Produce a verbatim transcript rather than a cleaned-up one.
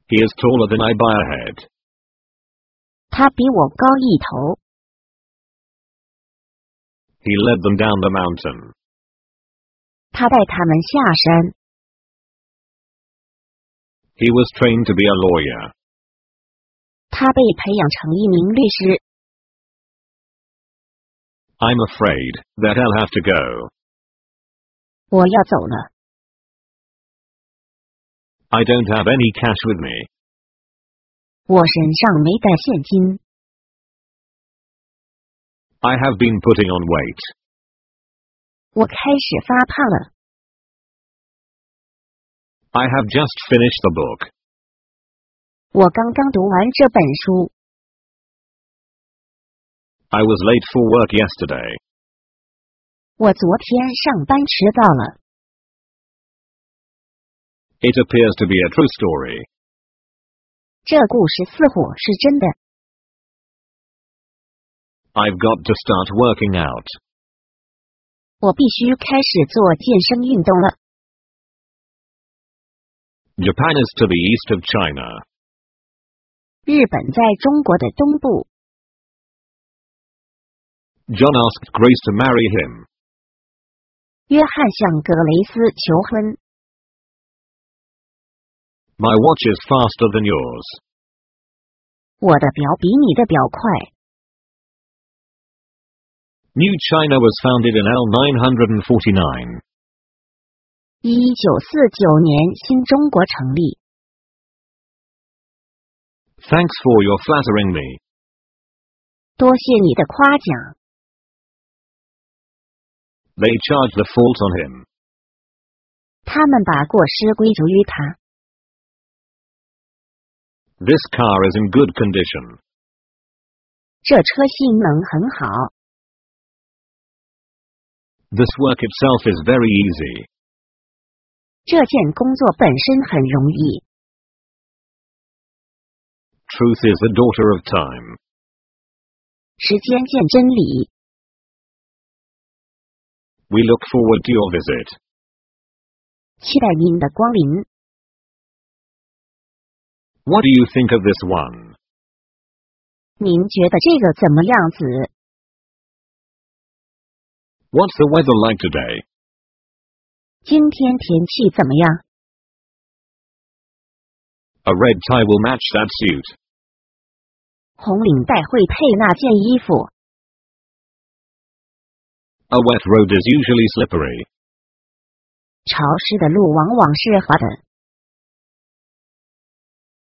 He is taller than I by a head. 他比我高一头。 He led them down the mountain. 他带他们下山。 He was trained to be a lawyer. 他被培养成一名律师。 I'm afraid that I'll have to go. 我要走了。 I don't have any cash with me. 我身上没带现金。 I have been putting on weight. 我开始发胖了。 I have just finished the book. 我刚刚读完这本书。 I was late for work yesterday. 我昨天上班迟到了。 It appears to be a true story. 这故事似乎是真的。 I've got to start working out. 我必须开始做健身运动了。 Japan is to the east of China. 日本在中国的东部。 John asked Grace to marry him. 约翰向格雷斯求婚。 My watch is faster than yours. 我的表比你的表快。 New China was founded in L nine forty-nine. 一九四九年新中国成立。 Thanks for your flattering me. 多谢你的夸奖。 They charge the fault on him. 他们把过失归咎于他。 This car is in good condition. 这车性能很好。 This work itself is very easy. 这件工作本身很容易。 Truth is the daughter of time. 时间见真理。 We look forward to your visit. 期待您的光临。 What do you think of this one? 您觉得这个怎么样子？ What's the weather like today? 今天天气怎么样？ A red tie will match that suit. 红领带会配那件衣服。 A wet road is usually slippery. 潮湿的路往往是滑的。